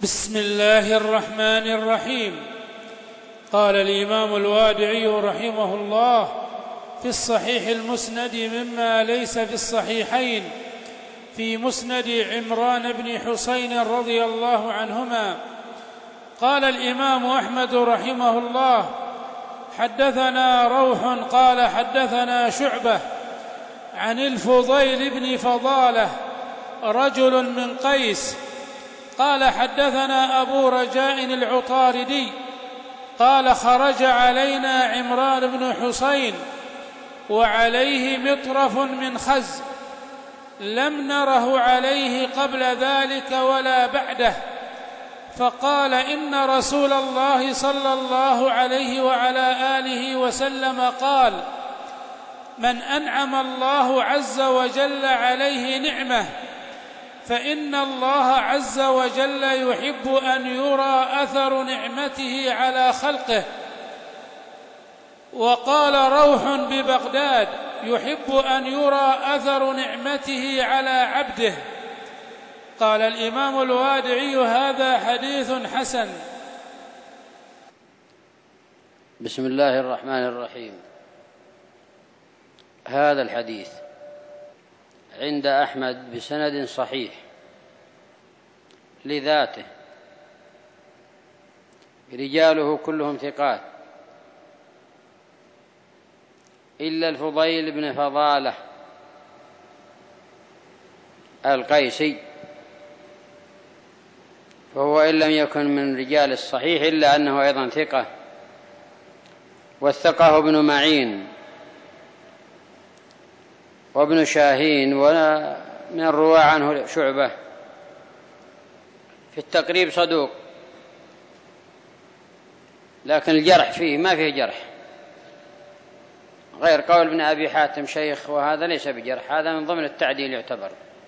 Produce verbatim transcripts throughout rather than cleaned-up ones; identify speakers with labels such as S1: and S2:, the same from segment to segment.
S1: بسم الله الرحمن الرحيم. قال الإمام الوادعي رحمه الله في الصحيح المسند مما ليس في الصحيحين في مسند عمران بن حسين رضي الله عنهما. قال الإمام أحمد رحمه الله حدثنا روح قال حدثنا شعبة عن الفضيل بن فضالة رجل من قيس قال حدثنا أبو رجاء العطاردي قال خرج علينا عمران بن حسين وعليه مطرف من خز لم نره عليه قبل ذلك ولا بعده، فقال إن رسول الله صلى الله عليه وعلى آله وسلم قال: من أنعم الله عز وجل عليه نعمة فإن الله عز وجل يحب أن يرى أثر نعمته على خلقه. وقال روح ببغداد: يحب أن يرى أثر نعمته على عبده. قال الإمام الوادعي: هذا حديث حسن.
S2: بسم الله الرحمن الرحيم. هذا الحديث عند أحمد بسند صحيح لذاته، رجاله كلهم ثقات إلا الفضيل بن فضالة القيسي، فهو إن لم يكن من رجال الصحيح إلا أنه أيضا ثقة، وثقه ابن معين وابن شاهين، ومن الرواة عنه شعبة. في التقريب صدوق، لكن الجرح فيه ما فيه جرح، غير قول ابن أبي حاتم شيخ، وهذا ليس بجرح، هذا من ضمن التعديل يعتبر.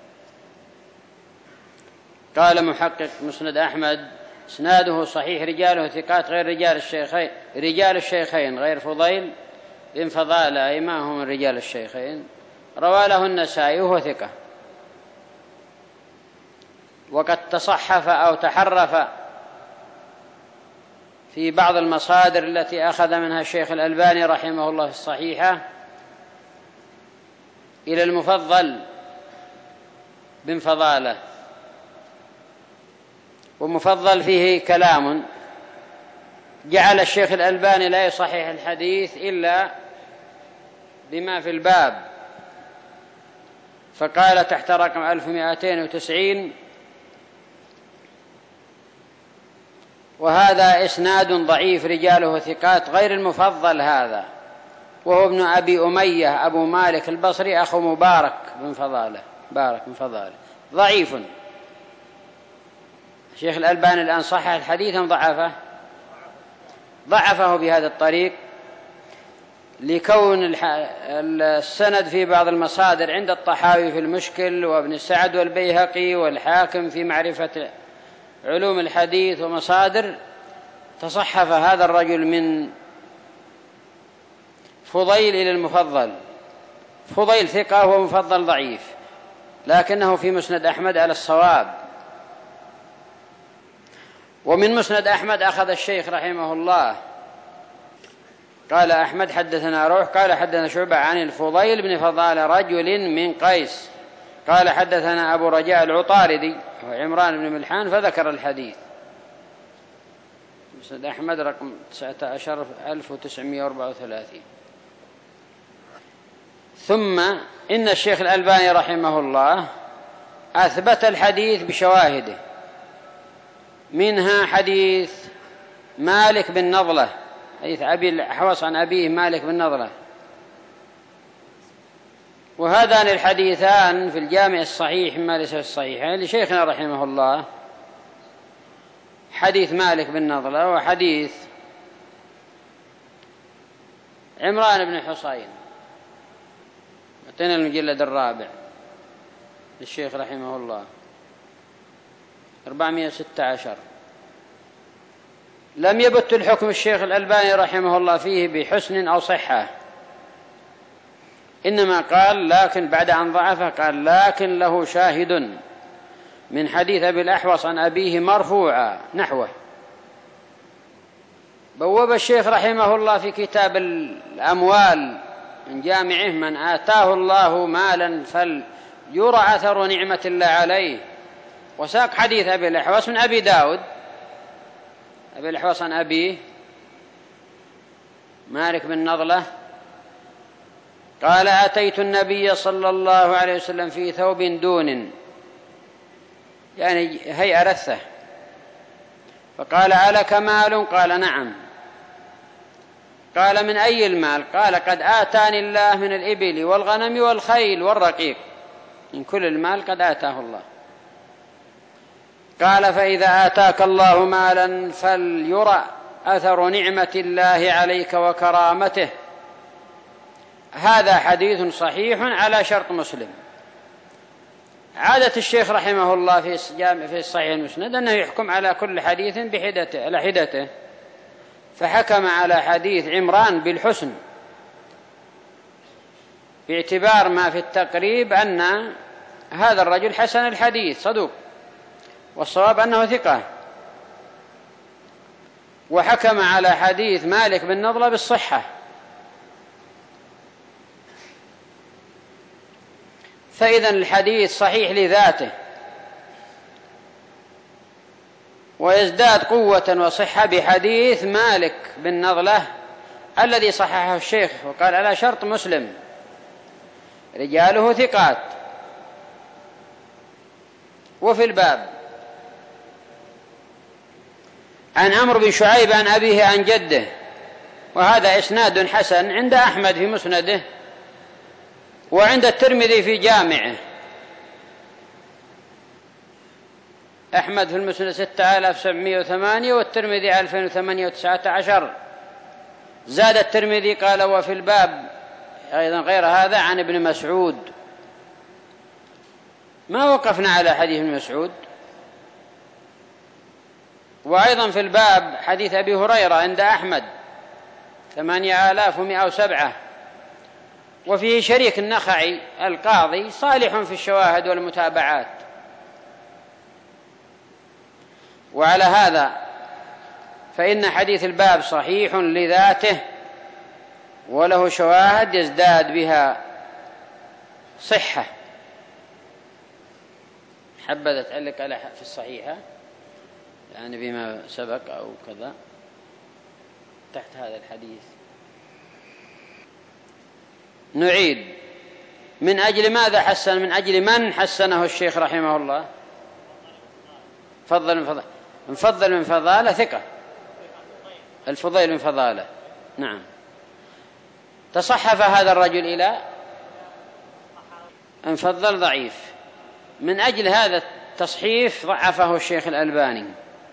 S2: قال محقق مسند أحمد: اسناده صحيح، رجاله ثقات غير رجال الشيخين، رجال الشيخين غير فضيل بن فضالة أي ما هو من رجال الشيخين، روى له النسائي وهو ثقة، وقد تصحف أو تحرف في بعض المصادر التي أخذ منها الشيخ الألباني رحمه الله في الصحيحة إلى المفضل بن فضالة، ومفضل فيه كلام، جعل الشيخ الألباني لا يصحح الحديث إلا بما في الباب، فقال تحت رقم ألف ومائتين وتسعين: وهذا إسناد ضعيف رجاله ثقات غير المفضل هذا، وهو ابن أبي أمية أبو مالك البصري أخو مبارك بن فضالة، بارك بن فضالة، ضعيف. الشيخ الألباني الآن صحح الحديث أم ضعفه؟ ضعفه بهذا الطريق، لكون السند في بعض المصادر عند الطحاوي في المشكل، وابن سعد والبيهقي والحاكم في معرفة علوم الحديث ومصادر، تصحف هذا الرجل من فضيل إلى المفضل. فضيل ثقة ومفضل ضعيف، لكنه في مسند أحمد على الصواب. ومن مسند أحمد أخذ الشيخ رحمه الله، قال أحمد حدثنا روح قال حدثنا شعبة عن الفضيل بن فضالة رجل من قيس قال حدثنا أبو رجاء العطاردي وعمران بن ملحان، فذكر الحديث. مسند أحمد رقم تسعة عشر ألف وتسعمائة وأربعة وثلاثين. ثم إن الشيخ الألباني رحمه الله أثبت الحديث بشواهده، منها حديث مالك بن نضلة، حديث أبي الأحوص عن أبيه مالك بن نضلة، وهذان الحديثان في الجامع الصحيح مما ليس في الصحيحين لشيخنا رحمه الله، حديث مالك بن نضلة وحديث عمران بن حسين. أعطينا المجلد الرابع للشيخ رحمه الله أربعمائة وستة عشر. لم يبت الحكم الشيخ الألباني رحمه الله فيه بحسن أو صحة، إنما قال لكن بعد أن ضعفه قال لكن له شاهد من حديث أبي الأحوص عن أبيه مرفوعا نحوه. بوب الشيخ رحمه الله في كتاب الأموال من جامعه: من آتاه الله مالا فليرى أثر نعمة الله عليه. وساق حديث أبي الأحوص من أبي داود، أبي الأحوص عن أبيه مالك بن نضلة قال: أتيت النبي صلى الله عليه وسلم في ثوب دون، يعني هيئة رثة، فقال: ألك مال؟ قال: نعم. قال: من أي المال؟ قال: قد آتاني الله من الإبل والغنم والخيل والرقيق، من كل المال قد آتاه الله. قال: فإذا آتاك الله مالا فليرى أثر نعمة الله عليك وكرامته. هذا حديث صحيح على شرط مسلم. عادة الشيخ رحمه الله في الصحيح المسند أنه يحكم على كل حديث بحدته على حدته، فحكم على حديث عمران بالحسن باعتبار ما في التقريب أن هذا الرجل حسن الحديث صدوق، والصواب أنه ثقة. وحكم على حديث مالك بن نضلة بالصحة. فإذا الحديث صحيح لذاته ويزداد قوة وصحة بحديث مالك بن نضلة الذي صححه الشيخ وقال على شرط مسلم، رجاله ثقات. وفي الباب عن عمرو بن شعيب عن أبيه عن جده، وهذا إسناد حسن عند أحمد في مسنده وعند الترمذي في جامعه. أحمد في المسند ستة آلاف سبعمائة وثمانية والترمذي ألفين وثمانية وتسعة عشر. زاد الترمذي قال: وفي الباب أيضا غير هذا عن ابن مسعود. ما وقفنا على حديث ابن مسعود. وأيضا في الباب حديث أبي هريرة عند أحمد ثمانية آلاف ومائة وسبعة، وفيه شريك النخعي القاضي صالح في الشواهد والمتابعات. وعلى هذا فإن حديث الباب صحيح لذاته وله شواهد يزداد بها صحة. حبذا تعلق على في الصحيحة يعني بما سبق أو كذا تحت هذا الحديث. نعيد: من أجل ماذا حسن؟ من أجل من حسنه الشيخ رحمه الله؟ فضل من فضل مفضل من فضالة ثقة، الفضيل من فضالة. نعم. تصحف هذا الرجل إلى مفضل ضعيف. من أجل هذا التصحيف ضعفه الشيخ الألباني،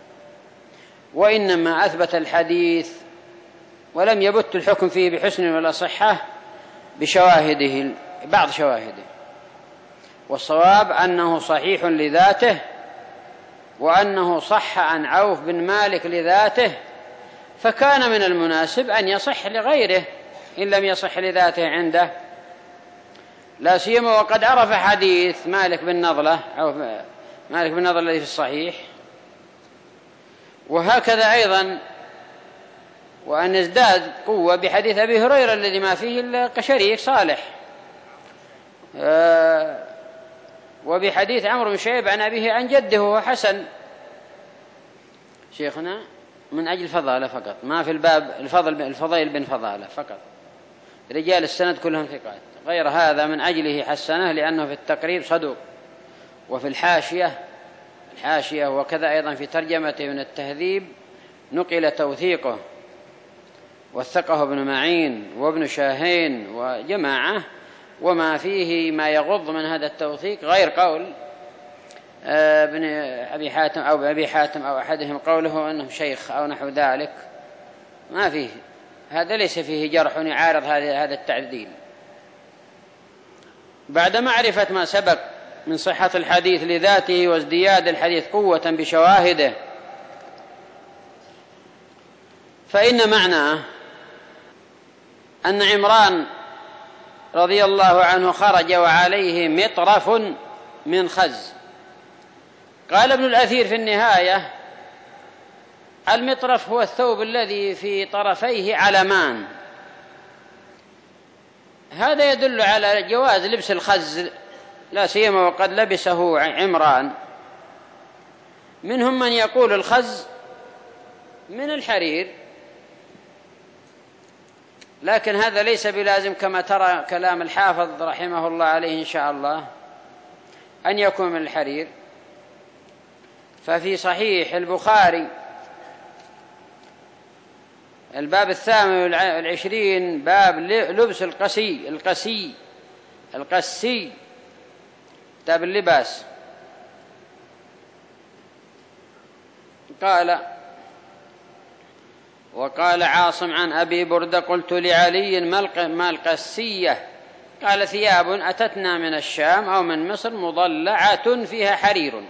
S2: وإنما أثبت الحديث ولم يبت الحكم فيه بحسن ولا صحة بشواهده بعض شواهده. والصواب أنه صحيح لذاته، وأنه صح عن عوف بن مالك لذاته، فكان من المناسب أن يصح لغيره إن لم يصح لذاته عنده، لا سيما وقد عرف حديث مالك بن نضلة أو مالك بن نضلة الذي في الصحيح. وهكذا أيضا وأن يزداد قوة بحديث أبي هريرة الذي ما فيه إلا كشريك صالح، أه وبحديث عمرو بن شعيب عن أبيه عن جده وهو حسن. شيخنا من أجل فضالة فقط، ما في الباب الفضل الفضيل بن فضالة فقط، رجال السند كلهم ثقات. غير هذا من أجله حسنه لأنه في التقريب صدوق، وفي الحاشية الحاشية وكذا أيضا في ترجمته من التهذيب نقل توثيقه، وثقه ابن معين وابن شاهين وجماعة، وما فيه ما يغض من هذا التوثيق غير قول ابن أبي حاتم أو أبي حاتم أو أحدهم قوله أنه شيخ أو نحو ذلك، ما فيه هذا، ليس فيه جرح يعارض هذا التعديل. بعد معرفة ما سبق من صحة الحديث لذاته وازدياد الحديث قوة بشواهده، فإن معناه أن عمران رضي الله عنه خرج وعليه مطرف من خز، قال ابن الأثير في النهاية: المطرف هو الثوب الذي في طرفيه علمان. هذا يدل على جواز لبس الخز، لا سيما وقد لبسه عمران. منهم من يقول الخز من الحرير، لكن هذا ليس بلازم كما ترى كلام الحافظ رحمه الله عليه إن شاء الله أن يكون من الحرير. ففي صحيح البخاري الباب الثامن والعشرين باب لبس القسي القسي القسي كتاب اللباس، قال: وقال عاصم عن أبي بردة: قلت لعلي: ما القسية؟ قال: ثياب أتتنا من الشام أو من مصر مضلعة فيها حرير.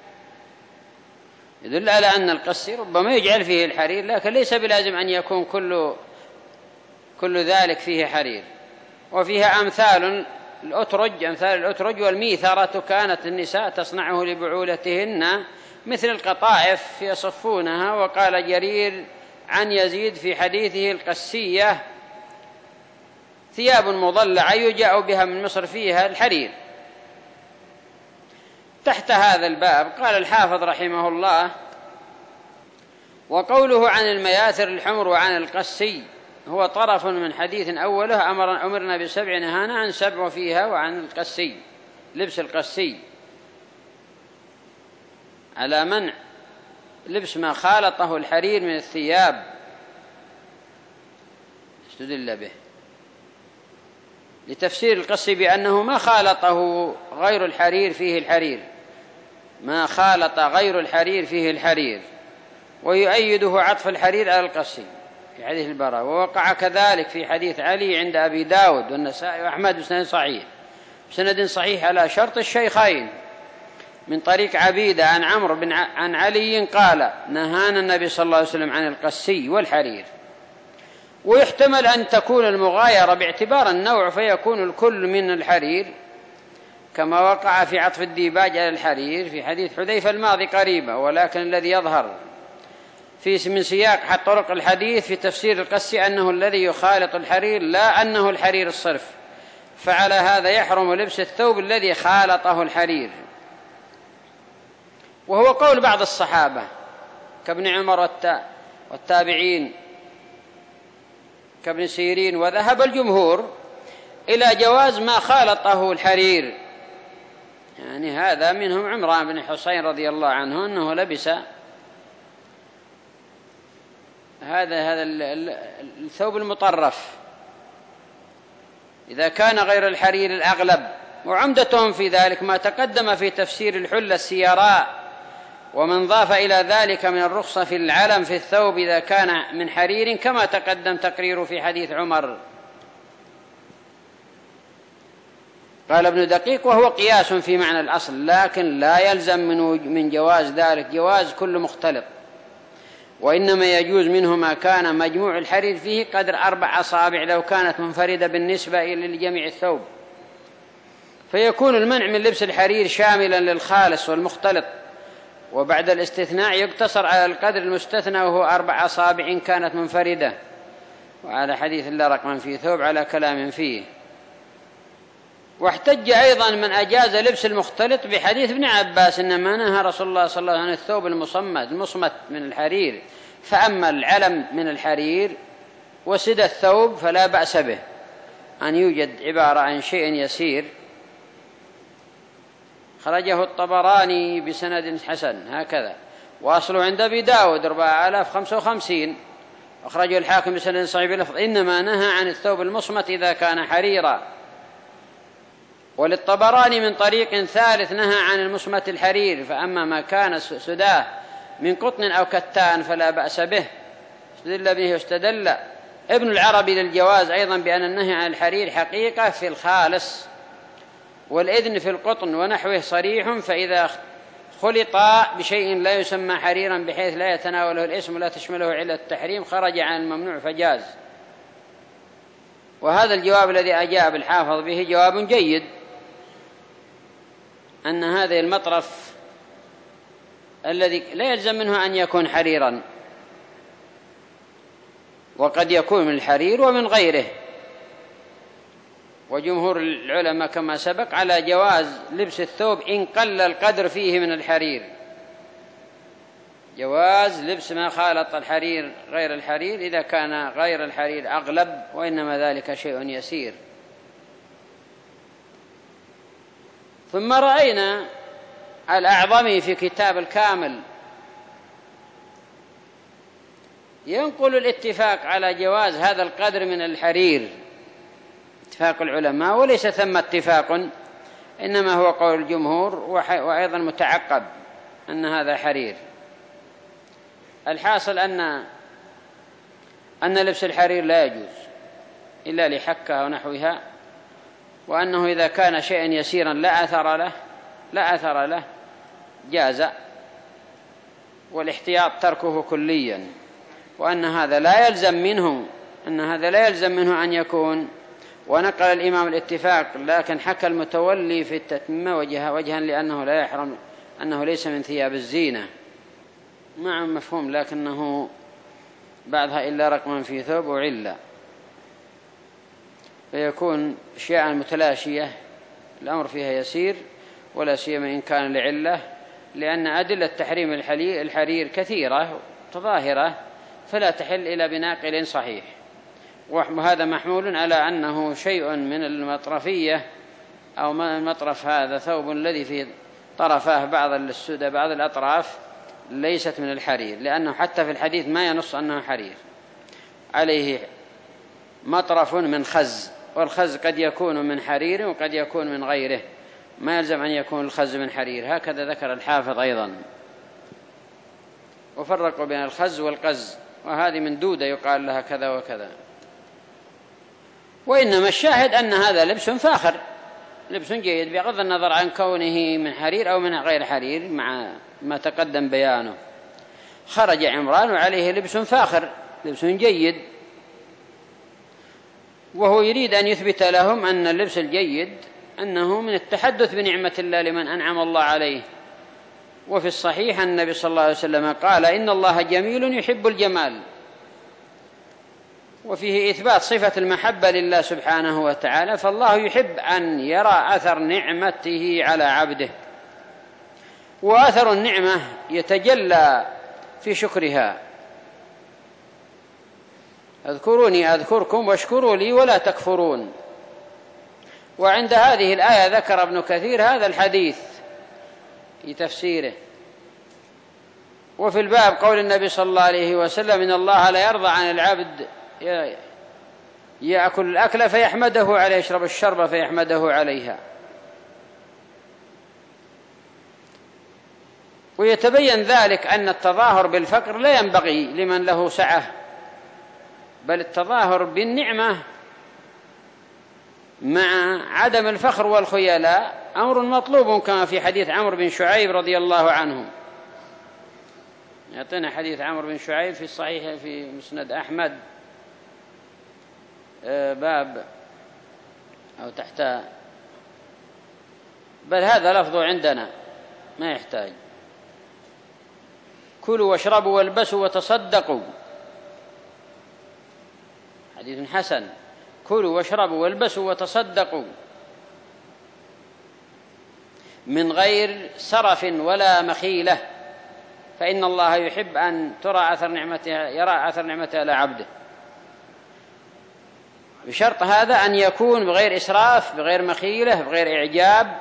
S2: يدل على أن القسي ربما يجعل فيه الحرير، لكن ليس بلازم أن يكون كل كل ذلك فيه حرير. وفيها أمثال الأترج أمثال الأترج والميثرة، كانت النساء تصنعه لبعولتهن مثل القطائف يصفونها. وقال جرير عن يزيد في حديثه: القسية ثياب مضلعة يجاء بها من مصر فيها الحرير. تحت هذا الباب قال الحافظ رحمه الله: وقوله عن المياثر الحمر وعن القسي هو طرف من حديث أوله: أمر أمرنا بسبع نهانا عن سبع فيها. وعن القسي لبس القسي على منع لبس ما خالطه الحرير من الثياب، استدل به لتفسير القسي بأنه ما خالطه غير الحرير فيه الحرير ما خالط غير الحرير فيه الحرير. ويؤيده عطف الحرير على القسي في حديث البراء. ووقع كذلك في حديث علي عند أبي داود والنسائي وأحمد بسند صحيح بسند صحيح على شرط الشيخين من طريق عبيدة عن عمرو بن ع... عن علي قال: نهانا النبي صلى الله عليه وسلم عن القسي والحرير. ويحتمل أن تكون المغايرة باعتبار النوع، فيكون الكل من الحرير، كما وقع في عطف الديباج على الحرير في حديث حذيفة الماضي قريبا. ولكن الذي يظهر في من سياق طرق الحديث في تفسير القسي أنه الذي يخالط الحرير، لا أنه الحرير الصرف. فعلى هذا يحرم لبس الثوب الذي خالطه الحرير، وهو قول بعض الصحابة كابن عمر والتابعين كابن سيرين. وذهب الجمهور إلى جواز ما خالطه الحرير، يعني هذا منهم عمران بن حسين رضي الله عنه أنه لبس هذا هذا الثوب المطرف إذا كان غير الحرير الأغلب. وعمدتهم في ذلك ما تقدم في تفسير الحلة السيراء، ومن ضاف إلى ذلك من الرخصة في العلم في الثوب إذا كان من حرير، كما تقدم تقرير في حديث عمر. قال ابن دقيق: وهو قياس في معنى الأصل، لكن لا يلزم من من جواز ذلك جواز كل مختلط، وإنما يجوز منه ما كان مجموع الحرير فيه قدر أربع أصابع لو كانت منفردة بالنسبة إلى لجميع الثوب، فيكون المنع من لبس الحرير شاملا للخالص والمختلط. وبعد الاستثناء يقتصر على القدر المستثنى وهو أربع أصابع إن كانت منفردة. وعلى حديث لا رقم في ثوب على كلام فيه. واحتج أيضا من أجاز لبس المختلط بحديث ابن عباس: إنما نهى رسول الله صلى الله عليه وسلم عن الثوب المصمت المصمت من الحرير، فأما العلم من الحرير وسد الثوب فلا بأس به. أن يوجد عبارة عن شيء يسير خرجه الطبراني بسند حسن هكذا، وأصله عند أبي داود أربعة آلاف وخمسة وخمسين، أخرجه الحاكم بسند صحيح بلفظ: إنما نهى عن الثوب المصمت إذا كان حريرا. وللطبراني من طريق ثالث نهى عن المصمت الحرير، فأما ما كان سداه من قطن أو كتان فلا بأس به. استدل به واستدل ابن العربي للجواز أيضا بأن النهي عن الحرير حقيقة في الخالص، والإذن في القطن ونحوه صريح، فإذا خلط بشيء لا يسمى حريرا بحيث لا يتناوله الاسم ولا تشمله علة التحريم خرج عن الممنوع فجاز. وهذا الجواب الذي أجاب الحافظ به جواب جيد، أن هذه المطرف الذي لا يلزم منه أن يكون حريرا، وقد يكون من الحرير ومن غيره. وجمهور العلماء كما سبق على جواز لبس الثوب إن قل القدر فيه من الحرير، جواز لبس ما خالط الحرير غير الحرير إذا كان غير الحرير أغلب، وإنما ذلك شيء يسير. ثم رأينا الأعظمي في كتاب الكامل ينقل الاتفاق على جواز هذا القدر من الحرير، اتفاق العلماء، وليس ثم اتفاق، إنما هو قول الجمهور، وأيضا متعقب أن هذا حرير. الحاصل أن أن لبس الحرير لا يجوز إلا لحكة أو نحوها، وأنه إذا كان شيئا يسيرا لا أثر له لا أثر له جاز، والاحتياط تركه كليا، وأن هذا لا يلزم منه أن هذا لا يلزم منه أن يكون. ونقل الإمام الاتفاق، لكن حكى المتولي في التتمة وجها وجها لأنه لا يحرم، أنه ليس من ثياب الزينة، مع مفهوم لكنه بعدها إلا رقما في ثوب وعلة، فيكون أشياء متلاشية الأمر فيها يسير، ولا سيما إن كان لعلة، لأن أدلة تحريم الحرير كثيرة متظاهرة، فلا تحل إلا بناقل صحيح. وهذا محمول على أنه شيء من المطرفية، أو المطرف هذا ثوب الذي في طرفاه بعض السدى بعض الأطراف ليست من الحرير، لأنه حتى في الحديث ما ينص أنه حرير، عليه مطرف من خز، والخز قد يكون من حرير وقد يكون من غيره، ما يلزم أن يكون الخز من حرير، هكذا ذكر الحافظ أيضا. وفرقوا بين الخز والقز، وهذه من دودة يقال لها كذا وكذا. وإنما الشاهد أن هذا لبس فاخر، لبس جيد بغض النظر عن كونه من حرير أو من غير حرير، مع ما تقدم بيانه. خرج عمران وعليه لبس فاخر، لبس جيد، وهو يريد أن يثبت لهم أن اللبس الجيد أنه من التحدث بنعمة الله لمن أنعم الله عليه. وفي الصحيح النبي صلى الله عليه وسلم قال: إن الله جميل يحب الجمال، وفيه إثبات صفة المحبة لله سبحانه وتعالى، فالله يحب أن يرى أثر نعمته على عبده، وأثر النعمة يتجلى في شكرها. اذكروني أذكركم واشكروا لي ولا تكفرون. وعند هذه الآية ذكر ابن كثير هذا الحديث في تفسيره. وفي الباب قول النبي صلى الله عليه وسلم: إن الله لا يرضى عن العبد يأكل الأكل فيحمده عليه، يشرب الشرب فيحمده عليها. ويتبين ذلك أن التظاهر بالفقر لا ينبغي لمن له سعة، بل التظاهر بالنعمة مع عدم الفخر والخيلاء أمر مطلوب، كما في حديث عمرو بن شعيب رضي الله عنه. يعطينا حديث عمرو بن شعيب في الصحيح في مسند أحمد، باب أو تحت، بل هذا لفظه عندنا ما يحتاج: كلوا واشربوا والبسوا وتصدقوا. حديث حسن: كلوا واشربوا والبسوا وتصدقوا من غير سرف ولا مخيلة، فإن الله يحب أن ترى أثر نعمته يرى أثر نعمته على عبده. بشرط هذا أن يكون بغير إسراف، بغير مخيلة، بغير إعجاب،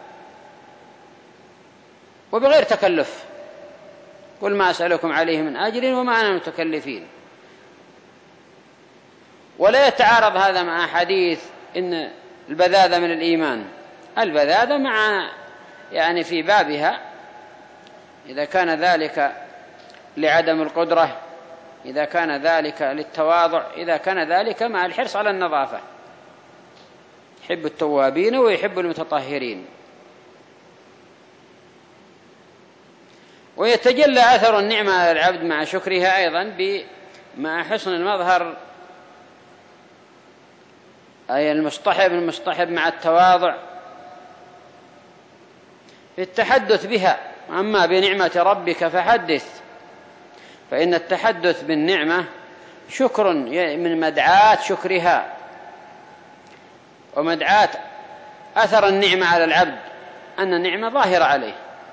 S2: وبغير تكلف. قل ما أسألكم عليه من أجر وما أنا متكلفين. ولا يتعارض هذا مع حديث إن البذاذة من الإيمان. البذاذة مع يعني في بابها، إذا كان ذلك لعدم القدرة، إذا كان ذلك للتواضع، إذا كان ذلك مع الحرص على النظافة. يحب التوابين ويحب المتطهرين. ويتجلى أثر النعمة على العبد مع شكرها أيضا مع حسن المظهر، أي المصطحب المصطحب مع التواضع، في التحدث بها أما بنعمة ربك فحدث، فإن التحدث بالنعمة شكر من مدعاة شكرها ومدعاة أثر النعمة على العبد، أن النعمة ظاهرة عليه.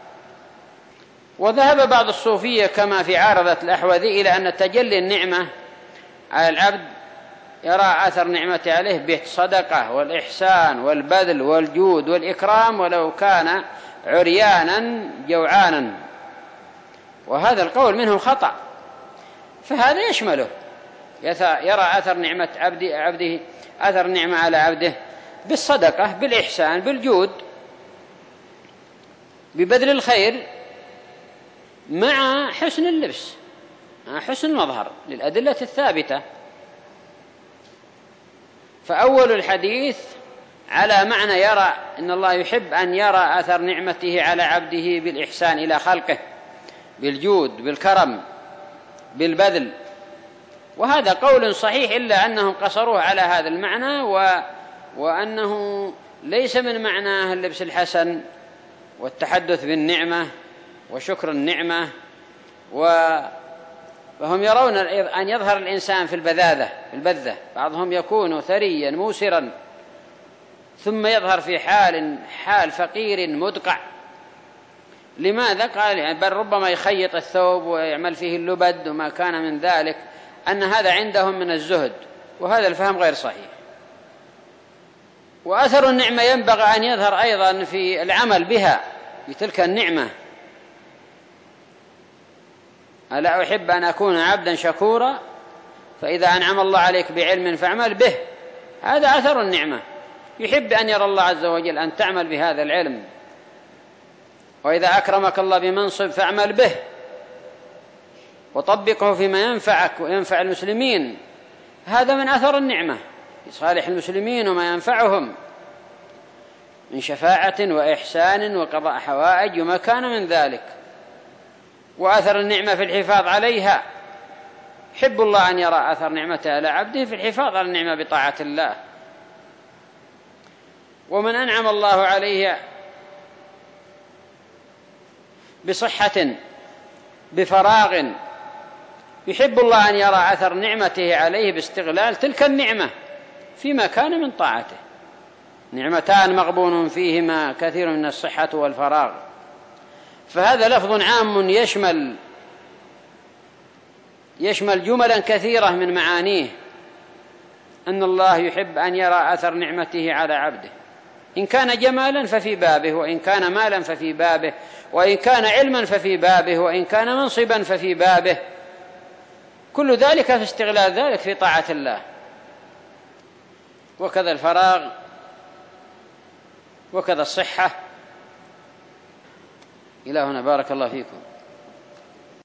S2: وذهب بعض الصوفية كما في عارضة الأحوذي إلى أن تجلي النعمة على العبد يرى أثر نعمته عليه بالصدقة والإحسان والبذل والجود والإكرام ولو كان عريانا جوعانا، وهذا القول منه خطأ، فهذا يشمله، يرى أثر نعمة عبده أثر نعمة على عبده بالصدقة بالإحسان بالجود ببذل الخير مع حسن اللبس مع حسن المظهر للأدلة الثابتة. فأول الحديث على معنى يرى إن الله يحب أن يرى أثر نعمته على عبده بالإحسان إلى خلقه بالجود بالكرم بالبذل، وهذا قول صحيح إلا أنهم قصروه على هذا المعنى و... وأنه ليس من معناه اللبس الحسن والتحدث بالنعمة وشكر النعمة و... فهم يرون أن يظهر الإنسان في البذاذة في البذة، بعضهم يكون ثريا موسرا ثم يظهر في حال حال فقير مدقع. لماذا؟ قال يعني بل ربما يخيط الثوب ويعمل فيه اللبد وما كان من ذلك، أن هذا عندهم من الزهد، وهذا الفهم غير صحيح. وأثر النعمة ينبغي أن يظهر أيضا في العمل بها بتلك النعمة. ألا أحب أن أكون عبدا شكورا، فإذا أنعم الله عليك بعلم فاعمل به، هذا أثر النعمة، يحب أن يرى الله عز وجل أن تعمل بهذا العلم. وإذا أكرمك الله بمنصب فاعمل به وطبقه فيما ينفعك وينفع المسلمين، هذا من أثر النعمة في صالح المسلمين وما ينفعهم من شفاعة وإحسان وقضاء حوائج وما كان من ذلك. وأثر النعمة في الحفاظ عليها، يحب الله أن يرى أثر نعمته على عبده في الحفاظ على النعمة بطاعة الله. ومن أنعم الله عليه بصحة بفراغ، يحب الله أن يرى أثر نعمته عليه باستغلال تلك النعمة فيما كان من طاعته. نعمتان مغبون فيهما كثير من الصحة والفراغ، فهذا لفظ عام يشمل يشمل جملا كثيرة من معانيه، أن الله يحب أن يرى أثر نعمته على عبده، إن كان جمالا ففي بابه، وإن كان مالا ففي بابه، وإن كان علما ففي بابه، وإن كان منصبا ففي بابه، كل ذلك في استغلال ذلك في طاعة الله. وكذا الفراغ وكذا الصحة. إلى هنا بارك الله فيكم.